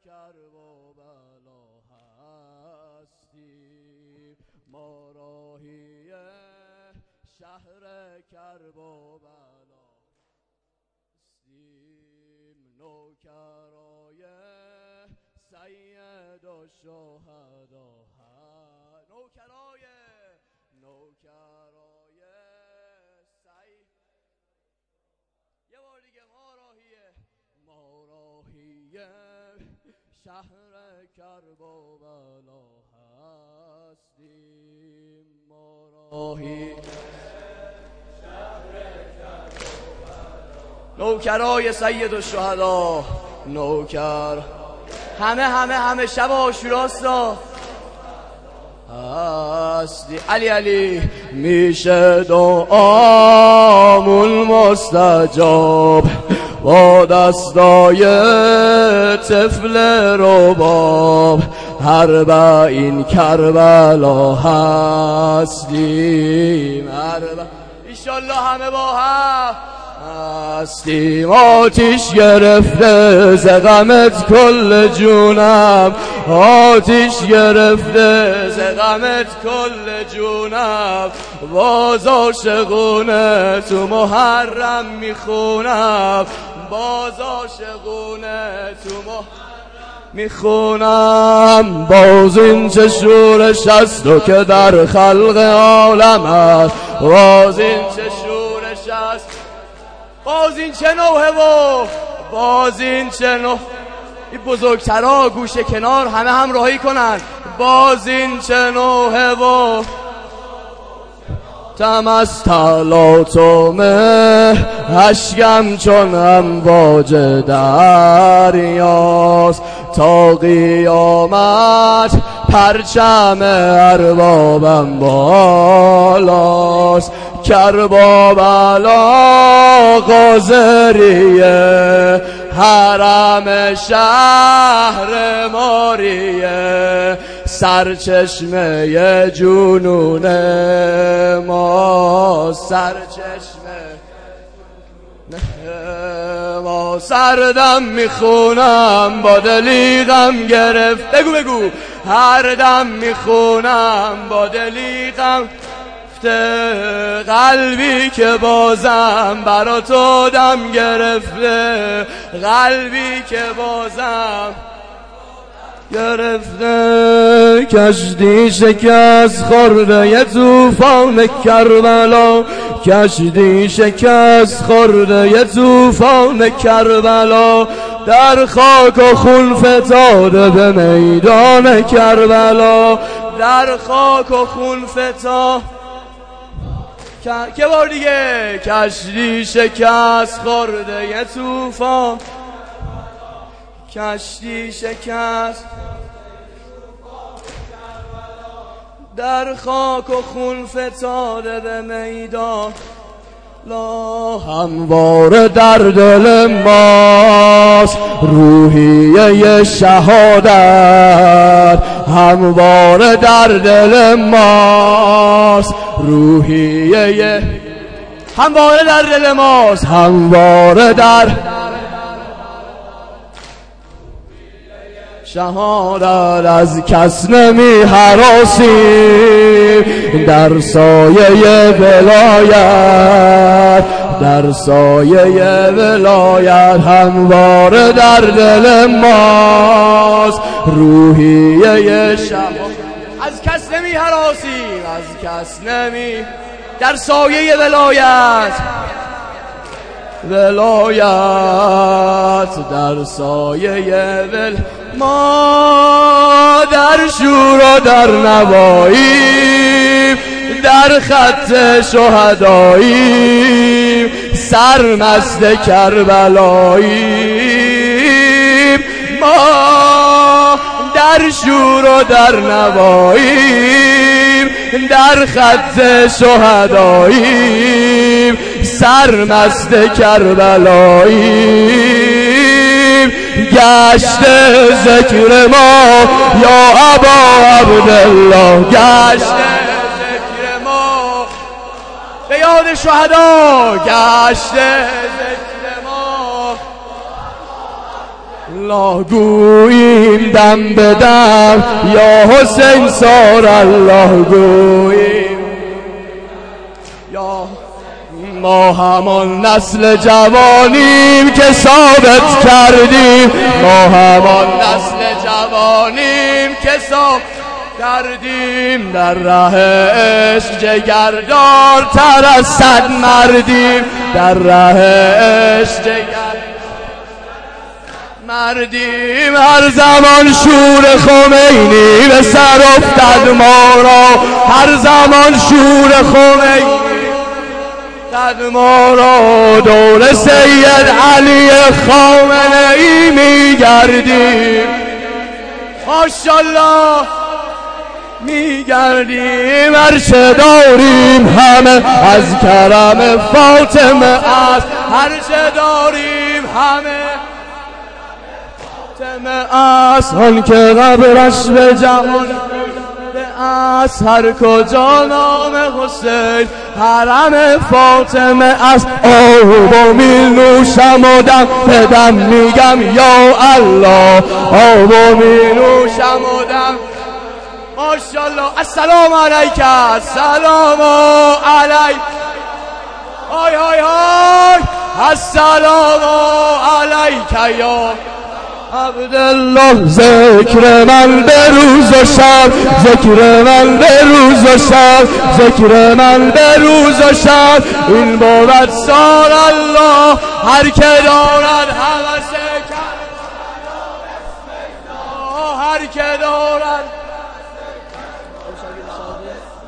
کربلا هستیم، ما راهی شهر کربلا هستیم، نوکرای سید الشهدا نوکرای سید. یه بار دیگه، ما راهی شهر کربلا هستیم، ما راهی شهر کربلا. نوکرای سید الشهدا، نوکر همه شب عاشوراستا هستی. علی میشه دعامون مستجاب با دستای طفل رباب، اربعین کربلا هستیم، ایشالله همه با هم هستیم. آتیش گرفته ز غمت کل جونم، آتیش گرفته ز غمت کل جونم، باز عاشقونه تو محرم میخونم، باز عاشقونه تو محرم میخونم. باز این چه شورش است و که در خلق عالم است، باز این چه شورش است، باز این چه نوحه و باز این چه نوحه. این بزرگترها گوشه کنار همه هم راهی کنن. باز این چه نوحه و تم از تلاطمه اشکم چون امواج دریاست، تا قیامت پرچم اربابم بالاست. کربلا قاضریه، حرم شهر ماریه، سرچشمه جنون ما، سرچشمه ما. سردم میخونم با دلی غم گرفت، بگو هر دم میخونم با دلی غم، قلبی که بازم برا تو دم گرفته، قلبی که بازم گرفته. کشتی شکست خورده یه طوفان کربلا، کشتی شکست خورده یه طوفان کربلا، در خاک و خون فتاده به میدان کربلا، در خاک و خون فتاده. که بار دیگه، کشتی شکست خورده یه طوفان، کشتی شکست در خاک و خون فتاده به میدان. لا همواره در دل ماست روحیه شهادت، همواره در دل ماست روحیه، همواره در دل ماست، همواره در شهادت. از کس نمی هراسیم در سایه ولایت، در سایه ولایت، همواره در دل ماست روحیه شهادت. از کس نمی هراسیم، از کس نمی، در سایه ولایت، ولایت در سایه ما در شور و در نوایی، در خط شهدایی، سرمست کربلایی. ما در شور و در نوایی، در خط شهدایی، سرمست کربلایی. گشت ذکر ما یا ابا عبدالله، گشت ذکر ما به یاد شهدا، گشت ذکر ما الله گوییم دم به دم، یا حسین سار الله گوییم. یا ما همان نسل جوانیم که ثابت کردیم، ما همان نسل جوانیم که ثابت کردیم، در راه عشق جگردارتر از صد مردیم، در راه عشق مردیم. هر زمان شور خمینی به سر افتد ما را، هر زمان شور خمینی افتد ما را، دور سید علی خامنه ای میگردیم، ماشاءالله میگردیم. هرچه داریم همه از کرم فاطمه است، هرچه داریم همه فاطمه است. آن که قبرش به جهان است، هر کجا نام حسین حرم فاطمه است. آب می نوشم و دم به دم میگم یا الله، آب می نوشم و دم. ماشاءالله. السلام علیک، السلام علیک، های های های، السلام علیک یا عبدالله. ذکر من به روز و شب، ذکر من به روز و شب، ذکر من به روز و شب، این بود سار الله. هر که دارد هوس هر که دارد